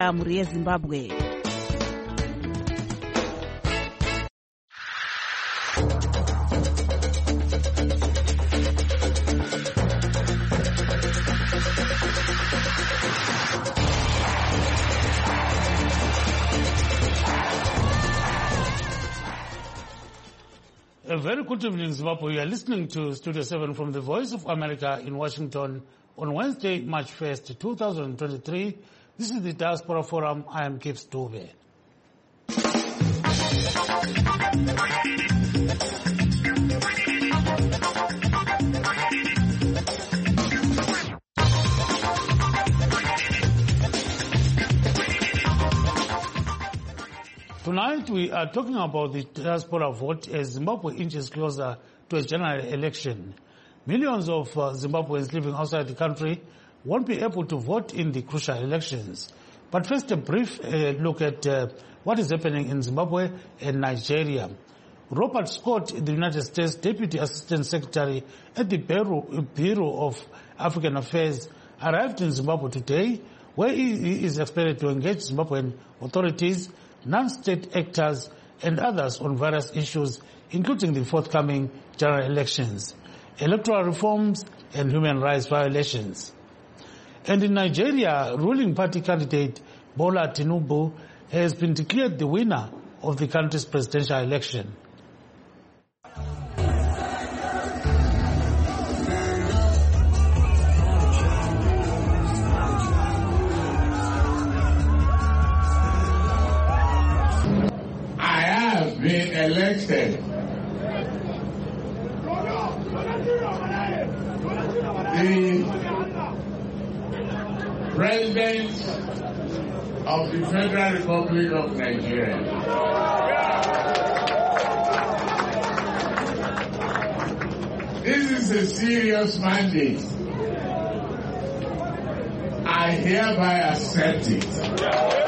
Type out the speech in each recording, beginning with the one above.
muri yeZimbabwe. A very good evening, Zimbabwe. You are listening to Studio 7 from the Voice of America in Washington on Wednesday, March 1st, 2023. This is the Diaspora Forum. I am Gibbs Dube. Tonight we are talking about the diaspora vote as Zimbabwe inches closer to a general election. Millions of Zimbabweans living outside the country won't be able to vote in the crucial elections. But first, a brief look at what is happening in Zimbabwe and Nigeria. Robert Scott, the United States Deputy Assistant Secretary at the Bureau of African Affairs, arrived in Zimbabwe today, where he is expected to engage Zimbabwean authorities, non-state actors and others on various issues, including the forthcoming general elections, electoral reforms and human rights violations. And in Nigeria, ruling party candidate Bola Tinubu has been declared the winner of the country's presidential election. Been elected the President of the Federal Republic of Nigeria. This is a serious mandate. I hereby accept it.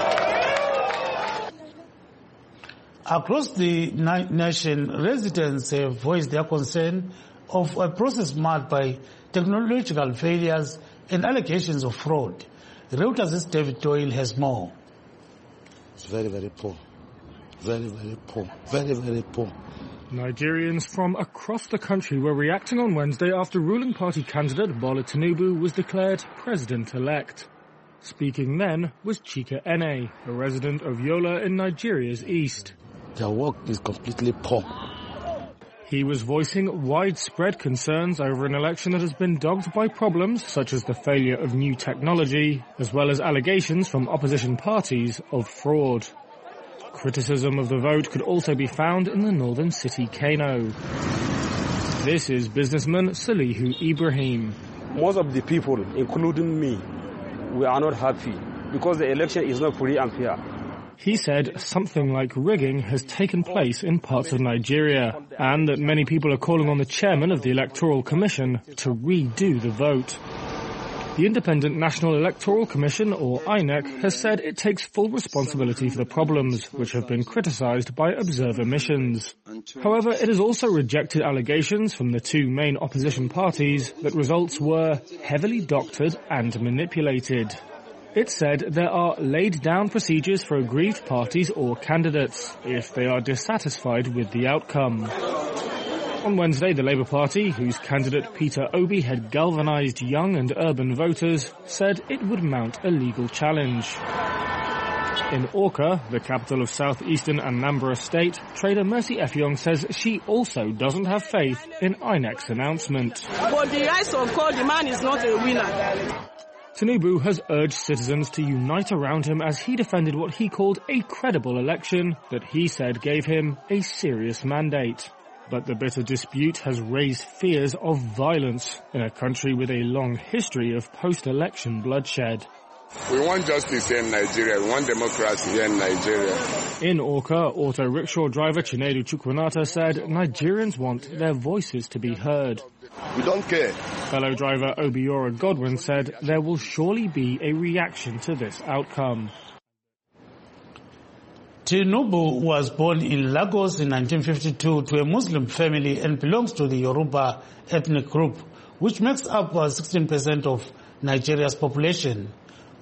Across the nation, residents have voiced their concern of a process marked by technological failures and allegations of fraud. Reuters' David Doyle has more. It's very, very poor. Very, very poor. Very, very poor. Nigerians from across the country were reacting on Wednesday after ruling party candidate Bola Tinubu was declared president-elect. Speaking then was Chika Ene, a resident of Yola in Nigeria's east. Their work is completely poor. He was voicing widespread concerns over an election that has been dogged by problems such as the failure of new technology, as well as allegations from opposition parties of fraud. Criticism of the vote could also be found in the northern city Kano. This is businessman Salihu Ibrahim. Most of the people, including me, we are not happy because the election is not free and fair. He said something like rigging has taken place in parts of Nigeria and that many people are calling on the chairman of the Electoral Commission to redo the vote. The Independent National Electoral Commission, or INEC, has said it takes full responsibility for the problems, which have been criticised by observer missions. However, it has also rejected allegations from the two main opposition parties that results were heavily doctored and manipulated. It said there are laid-down procedures for aggrieved parties or candidates if they are dissatisfied with the outcome. On Wednesday, the Labour Party, whose candidate Peter Obi had galvanised young and urban voters, said it would mount a legal challenge. In Awka, the capital of southeastern Anambra State, trader Mercy Effiong says she also doesn't have faith in INEC's announcement. But the rise of God, the man is not a winner. Tinubu has urged citizens to unite around him as he defended what he called a credible election that he said gave him a serious mandate. But the bitter dispute has raised fears of violence in a country with a long history of post-election bloodshed. We want justice here in Nigeria. We want democracy here in Nigeria. In Awka, auto rickshaw driver Chinedu Chukwunata said Nigerians want their voices to be heard. We don't care. Fellow driver Obiora Godwin said there will surely be a reaction to this outcome. Tinubu was born in Lagos in 1952 to a Muslim family and belongs to the Yoruba ethnic group, which makes up 16% of Nigeria's population.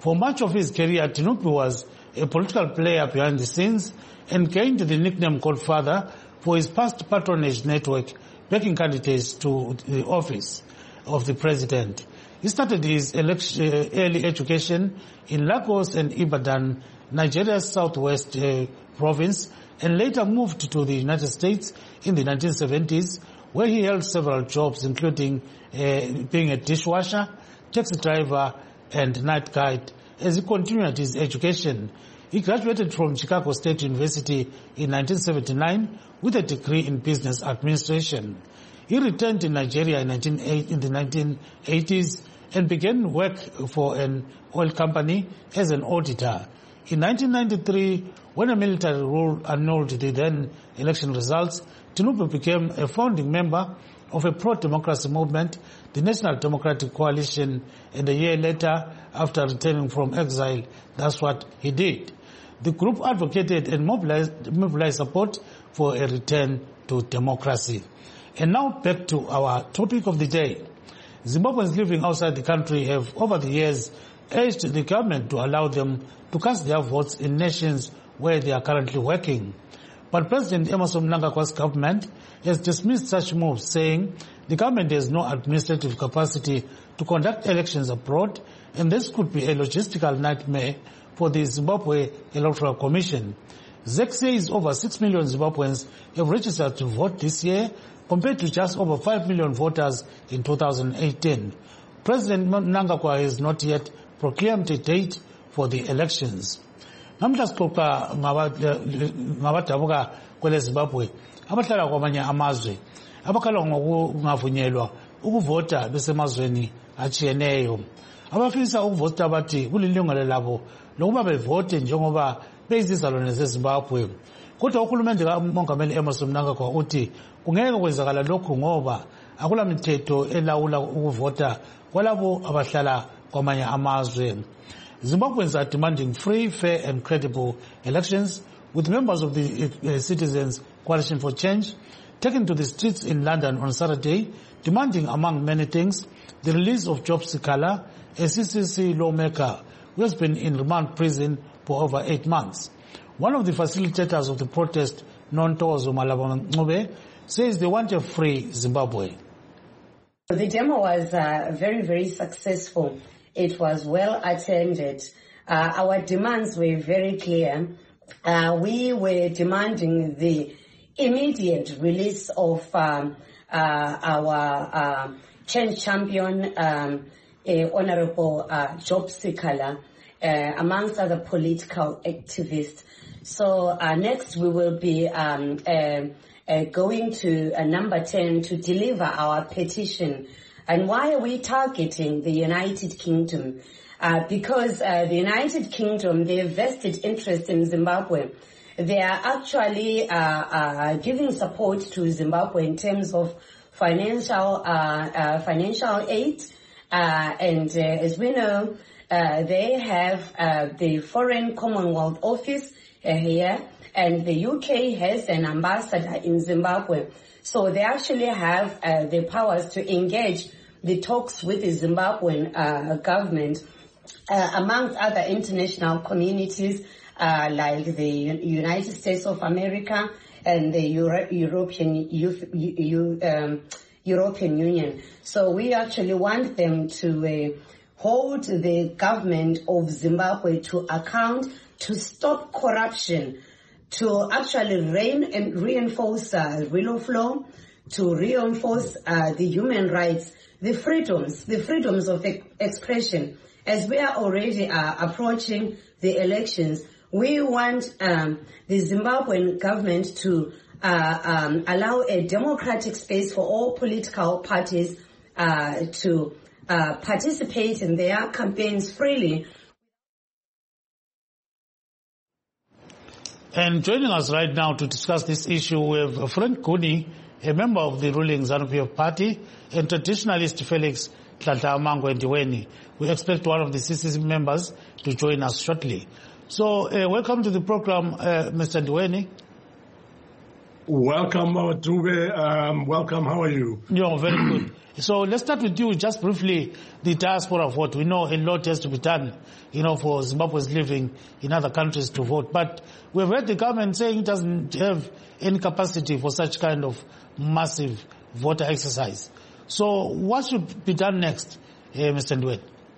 For much of his career, Tinubu was a political player behind the scenes and gained the nickname Godfather for his past patronage network backing candidates to the office of the president. He started his early education in Lagos and Ibadan, Nigeria's southwest province, and later moved to the United States in the 1970s, where he held several jobs, including being a dishwasher, taxi driver, and night guide. As he continued his education, he graduated from Chicago State University in 1979 with a degree in business administration. He returned to Nigeria in the 1980s and began work for an oil company as an auditor. In 1993, when a military rule annulled the then election results, Tinubu became a founding member of a pro-democracy movement, the National Democratic Coalition, and a year later, after returning from exile, that's what he did. The group advocated and mobilized support for a return to democracy. And now back to our topic of the day. Zimbabweans living outside the country have over the years urged the government to allow them to cast their votes in nations where they are currently working. But President Emmerson Mnangagwa's government has dismissed such moves, saying the government has no administrative capacity to conduct elections abroad, and this could be a logistical nightmare for the Zimbabwe Electoral Commission. ZEC says over 6 million Zimbabweans have registered to vote this year, compared to just over 5 million voters in 2018. President Mnangagwa has not yet proclaimed a date for the elections. Namhla sixoxa ngabadabuka kwele Zimbabwe abahlala kwamanye amazwe abakhala ngokungavunyelwa ukuvota besemazweni atshiyeneyo. Abafisa ukuvota bathi kulilungelo labo lokuba bevote njengoba beyizizalwane zeZimbabwe. Kodwa uhulumende kaMongameli Emmerson Mnangagwa uthi kungeke kwenzakala lokhu ngoba akula mithetho elawula ukuvota kwalabo abahlala kwamanye amazwe. Zimbabweans are demanding free, fair and credible elections, with members of the Citizens Coalition for Change taken to the streets in London on Saturday, demanding, among many things, the release of Job Sikala, a CCC lawmaker who has been in remand prison for over 8 months. One of the facilitators of the protest, Nontozo Malabangube, says they want a free Zimbabwe. The demo was very, very successful. It was well attended. Our demands were very clear. We were demanding the immediate release of our change champion, Honorable Job Sikala, amongst other political activists. So next we will be going to number 10 to deliver our petition. And why are we targeting the United Kingdom? Because the United Kingdom, they have vested interest in Zimbabwe. They are actually giving support to Zimbabwe in terms of financial aid. And as we know, they have the Foreign Commonwealth Office here, and the UK has an ambassador in Zimbabwe. So they actually have the powers to engage the talks with the Zimbabwean government, amongst other international communities like the United States of America and the European Union. So we actually want them to hold the government of Zimbabwe to account, to stop corruption, to actually reinforce rule of law, to reinforce the human rights, the freedoms of expression. As we are already approaching the elections, we want the Zimbabwean government to allow a democratic space for all political parties to participate in their campaigns freely. And joining us right now to discuss this issue, we have Frank Kuni, a member of the ruling ZANU-PF party, and traditionalist Felix Tlantla-Amango Ndiweni. We expect one of the CCC members to join us shortly. So welcome to the program, Mr. Ndiweni. Welcome, Dube. Welcome. How are you? You're very good. So let's start with you, just briefly, the diaspora vote. We know a lot has to be done, for Zimbabweans living in other countries to vote. But we've heard the government saying it doesn't have any capacity for such kind of massive voter exercise. So what should be done next, Mr. Ndwele?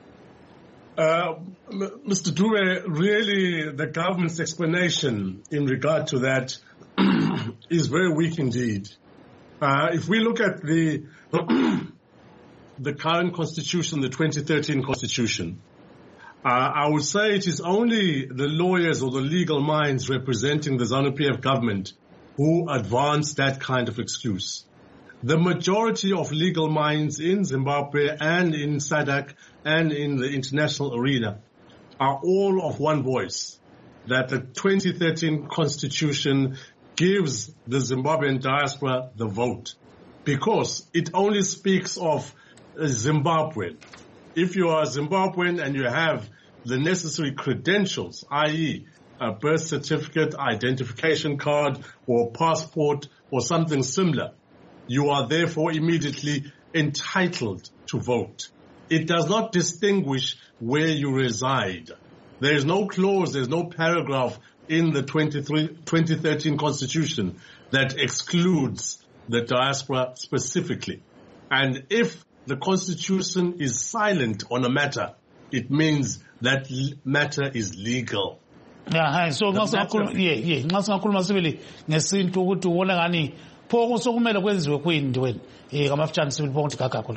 Mr. Dube, really the government's explanation in regard to that is very weak indeed. If we look at the current constitution, the 2013 constitution, I would say it is only the lawyers or the legal minds representing the ZANU-PF government who advance that kind of excuse. The majority of legal minds in Zimbabwe and in SADC and in the international arena are all of one voice, that the 2013 constitution gives the Zimbabwean diaspora the vote, because it only speaks of Zimbabwean. If you are a Zimbabwean and you have the necessary credentials, i.e. a birth certificate, identification card, or passport, or something similar, you are therefore immediately entitled to vote. It does not distinguish where you reside. There is no clause, there's no paragraph in the 2013 constitution that excludes the diaspora specifically. And if the constitution is silent on a matter, it means that matter is legal. Yeah, so ngasingakhuluma sibili ngesintu ukuthi ubona ngani pho sokumele kwenziwe kuyindweni ngamafutshane sibili bonke kakakho lo.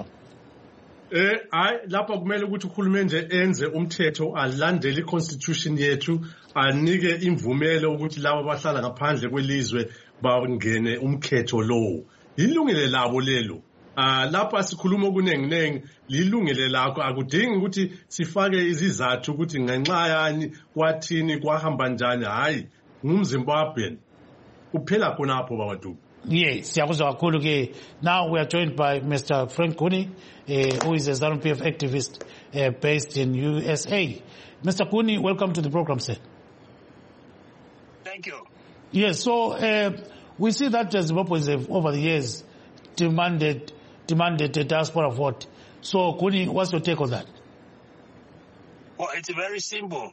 Lapha kumele ukuthi uhulumende enze umthetho alandele iconstitution yethu anike imvumelo ukuthi laba abahlala ngaphandle kwelizwe bangene umkhetho lowo. Ilungile labo lelo. Lapha sikhuluma kunenginengi lilungile lakho akudingi ukuthi sifake izizathu ukuthi ngenxa yani kwathini kwahamba njani hayi ngumZimbabwean kuphela khonapho bawadu. Yes, siyakuzwa kakhulu ke. Now we are joined by Mr. Frank Guni, who is a ZANU-PF activist based in USA. Mr. Guni, welcome to the program, sir. Thank you. Yes, so we see that Zimbabweans have over the years demanded a diaspora vote. So, Guni, what's your take on that? Well, it's very simple.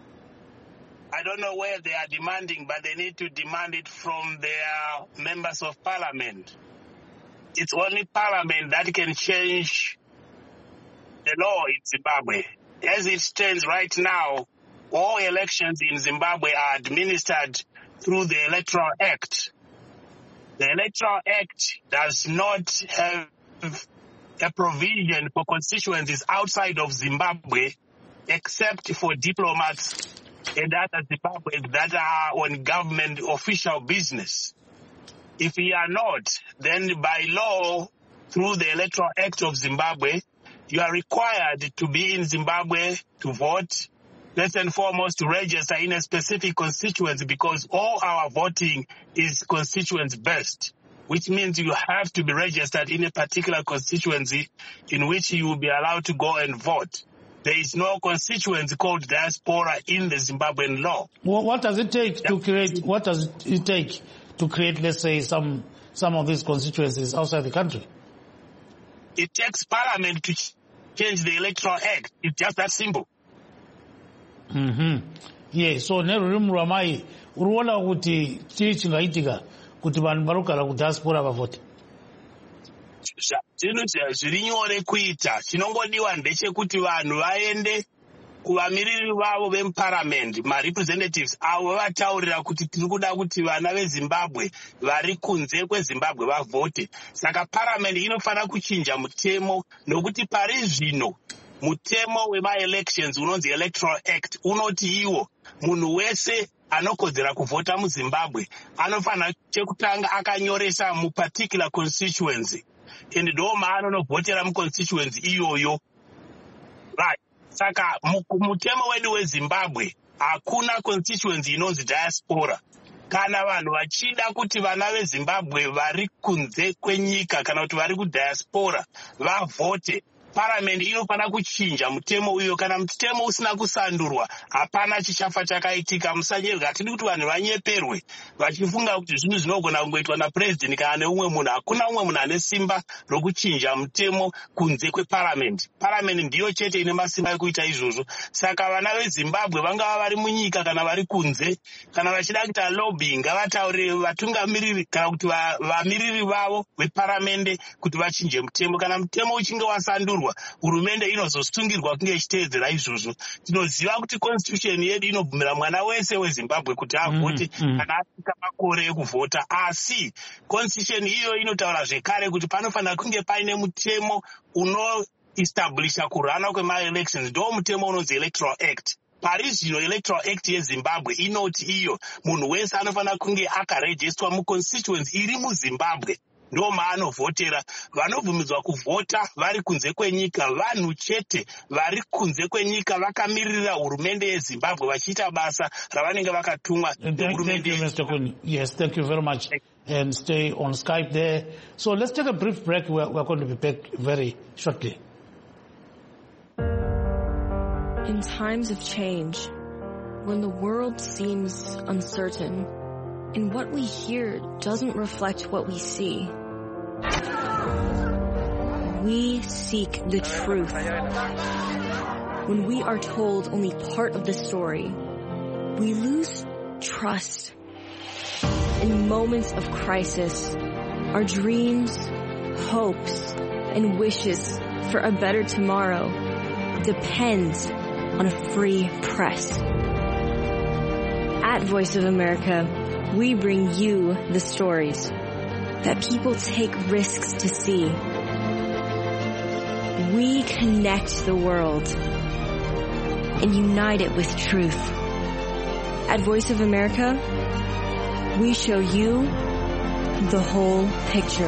I don't know where they are demanding, but they need to demand it from their members of parliament. It's only parliament that can change the law in Zimbabwe. As it stands right now, all elections in Zimbabwe are administered through the Electoral Act. The Electoral Act does not have a provision for constituencies outside of Zimbabwe, except for diplomats and other Zimbabweans that are on government official business. If we are not, then by law, through the Electoral Act of Zimbabwe, you are required to be in Zimbabwe to vote, first and foremost to register in a specific constituency, because all our voting is constituency-based, which means you have to be registered in a particular constituency in which you will be allowed to go and vote. There is no constituency called diaspora in the Zimbabwean law. Well, what does it take to create? What does it take to create, let's say, some of these constituencies outside the country? It takes parliament to change the Electoral Act. It's just that simple. Yeah. So nerurimu rwamai uruona kuti chii chingaitika kuti vanhu vanogara kudiaspora vavote. Zviri nyore kuita. Chinongodiwa ndechekuti vanhu vaende kuvamiriri vavo vemuparliament, ma-representatives avo vataurira kuti tiri kuda kuti vana veZimbabwe vari kunze kweZimbabwe vavote. Saka parliament inofanira kuchinja mutemo, nokuti pari zvino mutemo wema-elections unonzi Electoral Act unoti iwo munhu wese anokodzera kuvhota muZimbabwe anofanira chekutanga akanyoresa muparticular constituency, and ndo maanonovhotera muconstituency iyoyo. Right. Saka mutemo wedu weZimbabwe hakuna constituency inonzi diaspora. Kana vanhu vachida kuti vana veZimbabwe vari kunze kwenyika kana kuti vari kudiaspora vavote, parliament inofanira kuchinja mutemo uyo. Kana mutemo usina kusandurwa, hapana chichafa chakaitika. Musanyerwa. Hatidi kuti vanhu vanyeperwe vachifunga kuti zvinhu zvinogona kungoitwa napresident kana neumwe munhu. Hakuna umwe munhu ane simba rokuchinja mutemo kunze kweparliament. Parliament ndiyo chete ine masimba ekuita izvozvo. Saka vana veZimbabwe vangava vari munyika kana vari kunze, kana vachida kuita lobbying, ngavataurire vatungamiriri kana kuti vamiriri vavo veparamende kuti vachinje mutemo. Kana mutemo uchinge wasandurwa, hurumende inozosungirwa kunge ichiteedzera izvozvo. Tinoziva kuti constitution yedu inobvumira mwana wese weZimbabwe kuti avhote kana asvika makore ekuvhota, asi constitution iyo inotaura zvekare kuti panofanira kunge paine mutemo unoestablisha kurana kwema-elections. Ndo mutemo unonzi Electoral Act. Pari zvino Electoral Act yeZimbabwe inoti iyo munhu wese anofanira kunge akarejistwa muconstituency iri muZimbabwe. Ndo maanovhotera. Vanobvumidzwa kuvhota vari kunze kwenyika vanhu chete vari kunze kwenyika vakamirira hurumende yeZimbabwe vachiita basa ravanenge vakatumwa nehurumende. Thank you, Mr. Kuni. Yes, thank you very much. And stay on Skype there. So let's take a brief break. We're going to be back very shortly. In times of change, when the world seems uncertain, and what we hear doesn't reflect what we see, we seek the truth. When we are told only part of the story, we lose trust. In moments of crisis, our dreams, hopes, and wishes for a better tomorrow depends on a free press. At Voice of America, we bring you the stories that people take risks to see. We connect the world and unite it with truth. At Voice of America, we show you the whole picture.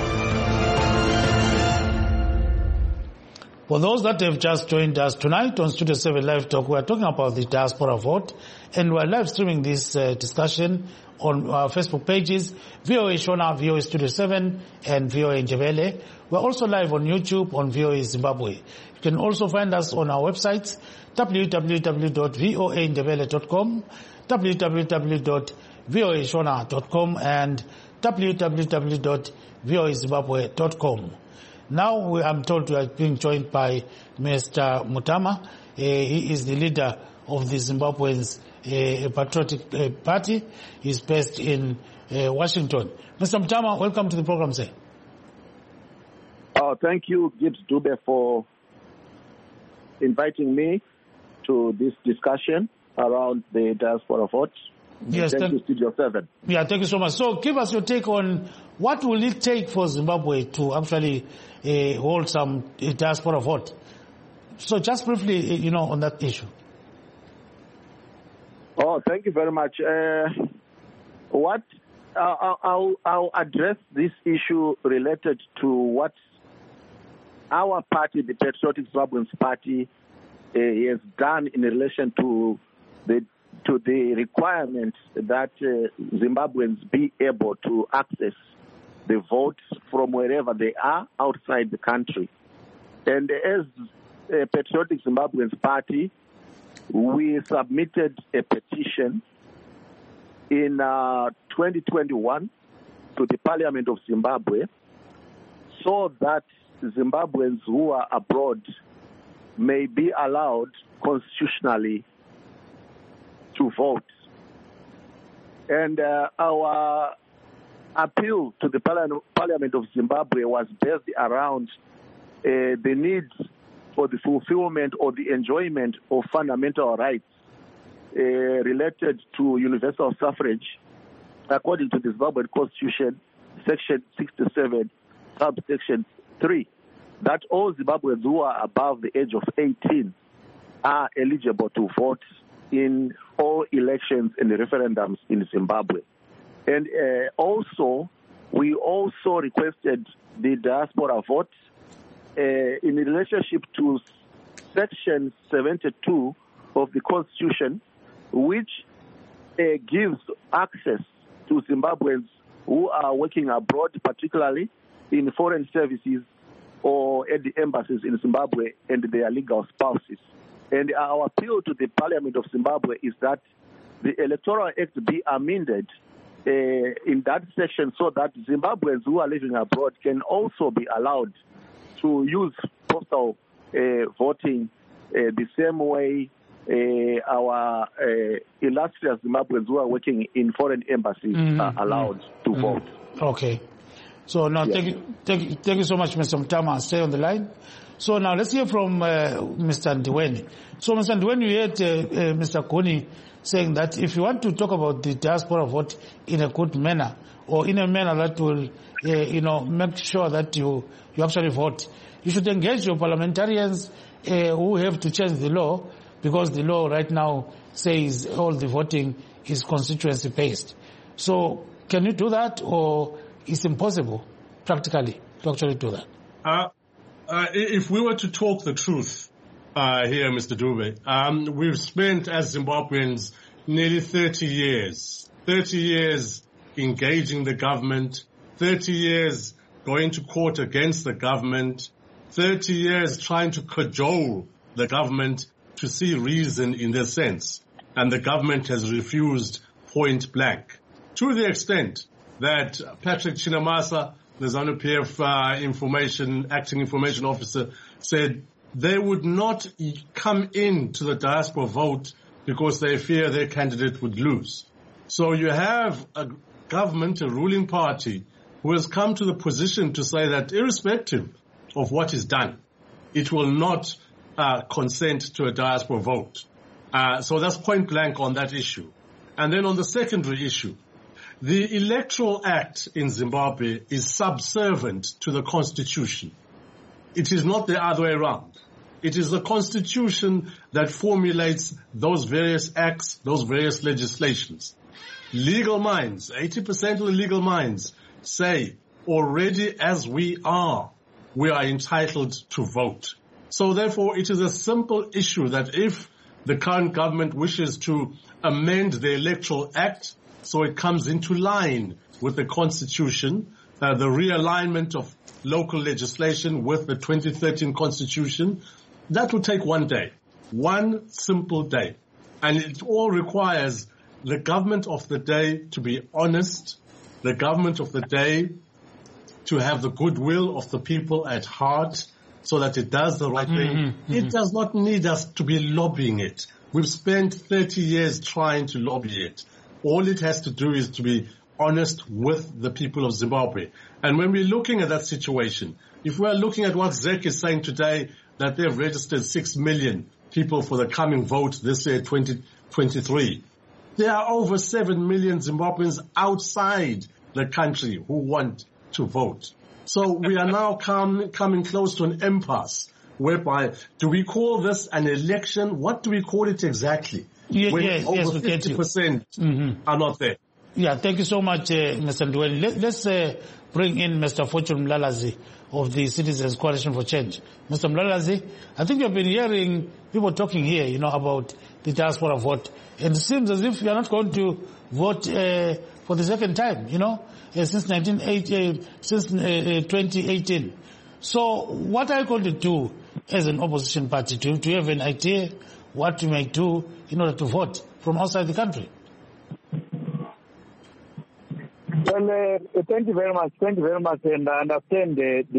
For those that have just joined us tonight on Studio 7 Live Talk, we are talking about the diaspora vote, and we are live streaming this discussion on our Facebook pages, VOA Shona, VOA Studio 7, and VOA Njebele. We're also live on YouTube on VOA Zimbabwe. You can also find us on our websites, www.voanjebele.com, www.voashona.com, and www.voazimbabwe.com. Now I'm told we are being joined by Mr. Mutama. He is the leader of the Zimbabweans Patriotic Party. He's based in Washington. Mr. Mutama, welcome to the program, sir. Thank you, Gibbs Dube, for inviting me to this discussion around the diaspora vote. Yes, thank you, Studio 7. Yeah, thank you so much. So give us your take on what will it take for Zimbabwe to actually hold some diaspora vote. So just briefly, on that issue. Thank you very much. I'll address this issue related to what our party, the Patriotic Zimbabweans Party, has done in relation to the requirement that Zimbabweans be able to access the votes from wherever they are outside the country. And as a Patriotic Zimbabweans Party, we submitted a petition in 2021 to the Parliament of Zimbabwe so that Zimbabweans who are abroad may be allowed constitutionally to vote. And our appeal to the Parliament of Zimbabwe was based around the needs for the fulfillment or the enjoyment of fundamental rights related to universal suffrage, according to the Zimbabwean Constitution, Section 67, subsection 3, that all Zimbabweans who are above the age of 18 are eligible to vote in all elections and referendums in Zimbabwe. And we also requested the diaspora vote in relationship to Section 72 of the Constitution, which gives access to Zimbabweans who are working abroad, particularly in foreign services, or at the embassies in Zimbabwe and their legal spouses. And our appeal to the Parliament of Zimbabwe is that the Electoral Act be amended in that section so that Zimbabweans who are living abroad can also be allowed to use postal voting the same way our illustrious Zimbabweans who are working in foreign embassies are allowed to vote. Okay. So now, thank you so much, Mr. Mtama. Stay on the line. So now let's hear from Mr. Ndiweni. So, Mr. Ndiweni, you heard Mr. Kuni saying that if you want to talk about the diaspora vote in a good manner, or in a manner that will, make sure that you actually vote, you should engage your parliamentarians who have to change the law, because the law right now says all the voting is constituency-based. So, can you do that, or it's impossible, practically, to actually do that? If we were to talk the truth here, Mr. Dube, we've spent as Zimbabweans nearly 30 years engaging the government, 30 years going to court against the government, 30 years trying to cajole the government to see reason in their sense. And the government has refused point blank, to the extent that Patrick Chinamasa, the ZANU-PF acting information officer, said they would not come into the diaspora vote because they fear their candidate would lose. So you have a government, a ruling party, who has come to the position to say that irrespective of what is done, it will not consent to a diaspora vote. So that's point blank on that issue. And then on the secondary issue, the Electoral Act in Zimbabwe is subservient to the Constitution. It is not the other way around. It is the Constitution that formulates those various acts, those various legislations. Legal minds, 80% of the legal minds say already as we are entitled to vote. So therefore, it is a simple issue that if the current government wishes to amend the Electoral Act so it comes into line with the Constitution, the realignment of local legislation with the 2013 Constitution, that will take one day, one simple day. And it all requires the government of the day to be honest, the government of the day to have the goodwill of the people at heart so that it does the right thing. It does not need us to be lobbying it. We've spent 30 years trying to lobby it. All it has to do is to be honest with the people of Zimbabwe. And when we're looking at that situation, if we're looking at what ZEC is saying today, that they've registered 6 million people for the coming vote this year, 2023, there are over 7 million Zimbabweans outside the country who want to vote. So we are now coming close to an impasse whereby, do we call this an election? What do we call it exactly? When over 50% are not there. Yeah, thank you so much, Mr. Ndweni. Let's bring in Mr. Fortune Mlalazi of the Citizens Coalition for Change. Mr. Mlalazi, I think you've been hearing people talking here, about the diaspora vote. And it seems as if you're not going to vote for the second time, since 2018. So what are you going to do as an opposition party? Do you have an idea what you may do in order to vote from outside the country? Well, thank you very much. Thank you very much. And I understand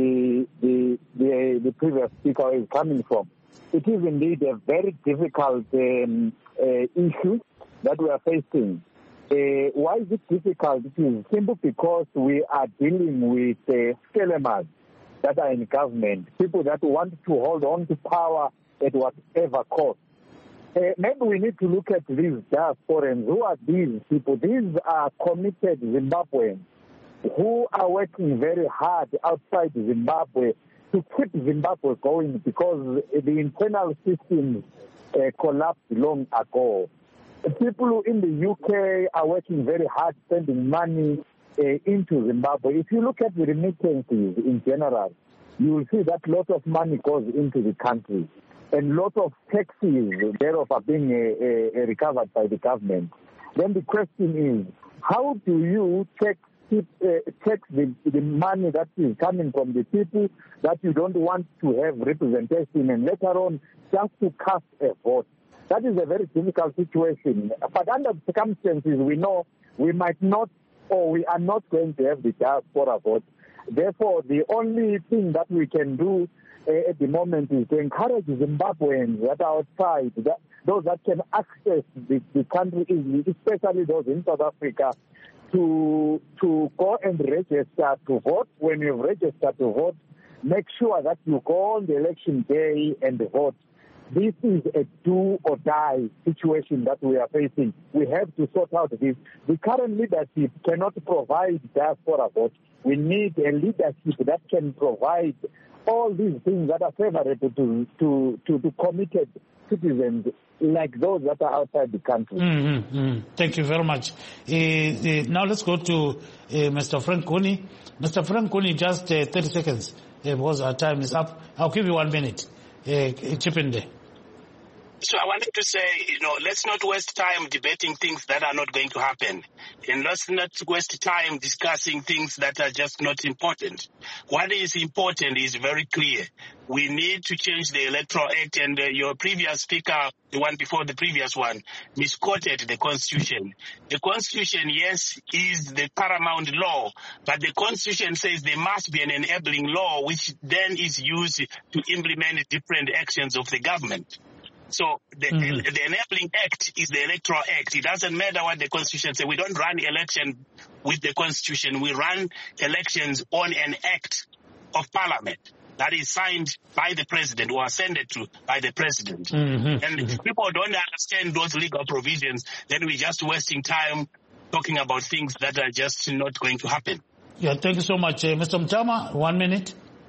the previous speaker is coming from. It is indeed a very difficult issue that we are facing. Why is it difficult? It is simple because we are dealing with scalemers that are in government, people that want to hold on to power at whatever cost. Maybe we need to look at these diasporans. Who are these people? These are committed Zimbabweans who are working very hard outside Zimbabwe to keep Zimbabwe going because the internal systems collapsed long ago. People in the UK are working very hard, spending money into Zimbabwe. If you look at the remittances in general, you will see that lot of money goes into the country. And lot of taxes thereof are being recovered by the government. Then the question is, how do you tax tax the money that is coming from the people that you don't want to have representation, and later on just to cast a vote. That is a very difficult situation. But under circumstances, we know we might not, or we are not going to have the diaspora vote. Therefore, the only thing that we can do at the moment is to encourage Zimbabweans that are outside, those that can access the country easily, especially those in South Africa, to go and register to vote. When you've registered to vote, make sure that you go on the election day and vote. This is a do-or-die situation that we are facing. We have to sort out this. The current leadership cannot provide diaspora vote. We need a leadership that can provide all these things that are favorable to committed citizens like those that are outside the country. Thank you very much. Now let's go to Mr. Frank Cooney. Mr. Frank Cooney, just 30 seconds because our time is up. I'll give you 1 minute. Chip in there. So I wanted to say, let's not waste time debating things that are not going to happen. And let's not waste time discussing things that are just not important. What is important is very clear. We need to change the Electoral Act, and your previous speaker, the one before the previous one, misquoted the Constitution. The Constitution, yes, is the paramount law, but the Constitution says there must be an enabling law which then is used to implement different actions of the government. So the Enabling Act is the Electoral Act. It doesn't matter what the Constitution says. We don't run election with the Constitution. We run elections on an act of Parliament that is signed by the President or ascended to by the President. And if people don't understand those legal provisions, then we're just wasting time talking about things that are just not going to happen. Yeah, thank you so much. Mr. Mtama, 1 minute.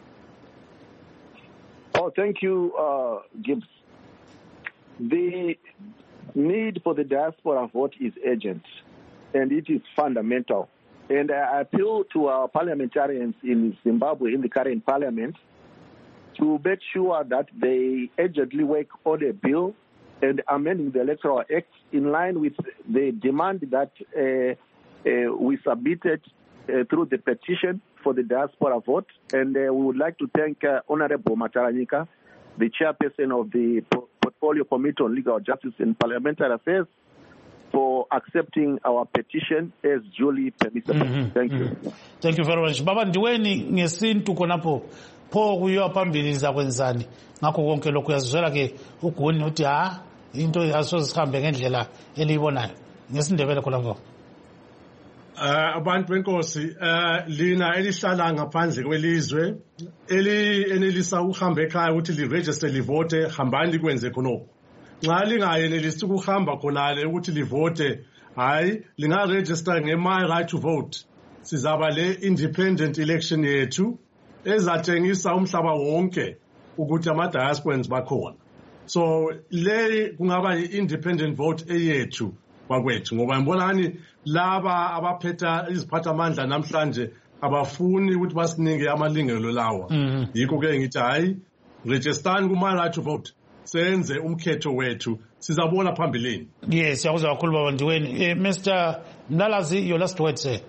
Oh, thank you, Gibbs. The need for the diaspora vote is urgent, and it is fundamental. And I appeal to our parliamentarians in Zimbabwe, in the current parliament, to make sure that they urgently work on a bill and amending the Electoral Act in line with the demand that we submitted through the petition for the diaspora vote. And we would like to thank Honorable Mataranyika, the chairperson of the Portfolio Committee on Legal Justice and Parliamentary Affairs, for accepting our petition as duly permissible. Thank you. Thank you very much. Baba Ndiweni ngesintu konapo pho kuyiwa phambili zakwenzani ngakho konke lokhu yazizwela ke uguni uthi into asozihambe ngendlela eliyibonayo ngesindebele khona abantu benkosi lina elihlala ngaphandle kwelizwe enelisa ukuhamba ekhaya ukuthi liregister livote hambani likwenze khonoko nxa lingayenelisi ukuhamba khonale ukuthi livote hayi lingaregister nge-my right to vote sizaba le independent election yethu ezatshengisa umhlaba wonke ukuthi ama-diasporans bakhona so le kungaba i-independent vote eyethu bakwethu ngoba ngibonani laba abaphetha iziphathamandla namhlanje abafuni ukuthi basinike amalungelo lawa yikho ke ngithi hayi registani kuma right to vote senze umkhetho wethu sizabona phambilini. Yes, siyakuzwa kakhulu baba Ndiweni. Mr. Mlalazi, your last word, sir.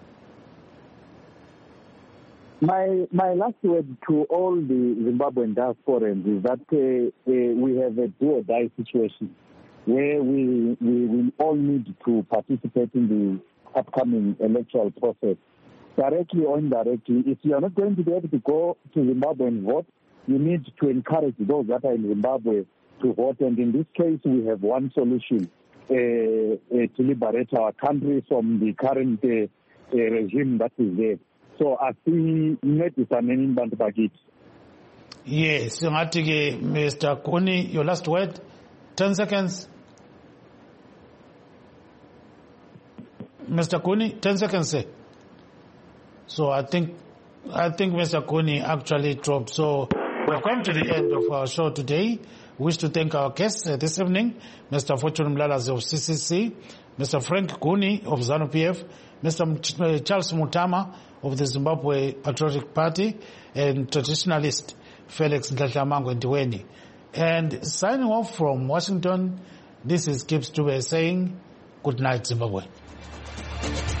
My last word to all the Zimbabwean diasporans is that we have a do-or-die situation where we all need to participate in the upcoming electoral process, directly or indirectly. If you are not going to be able to go to Zimbabwe and vote, you need to encourage those that are in Zimbabwe to vote. And in this case, we have one solution to liberate our country from the current regime that is there. So I see net is an inbound budget. Yes, Mr. Cooney, your last word, 10 seconds. Mr. Cooney, 10 seconds, sir. So I think Mr. Cooney actually dropped. So we've come to the end of our show today. We wish to thank our guests this evening, Mr. Fortune Mlalazi of CCC, Mr. Frank Cooney of ZANU-PF, Mr. Charles Mutama of the Zimbabwe Patriotic Party, and traditionalist Felix Ndladla Ndiweni. And signing off from Washington, this is Gibbs Dube saying, good night, Zimbabwe.